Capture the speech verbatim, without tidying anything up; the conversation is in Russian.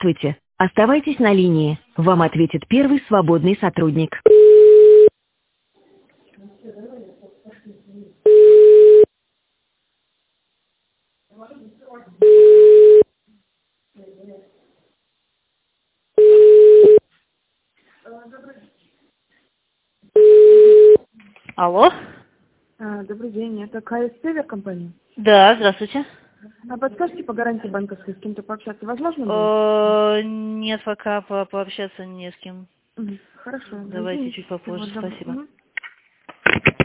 Здравствуйте. Оставайтесь на линии. Вам ответит первый свободный сотрудник. Алло? А, Добрый день, это КС Север компания. Да, здравствуйте. А подскажите по гарантии банковской, с кем-то пообщаться возможно будет? Э, Нет, пока по- пообщаться не с кем. Мгм. Хорошо. Давайте Извините. чуть попозже. Всего доброго. Спасибо. Мгм.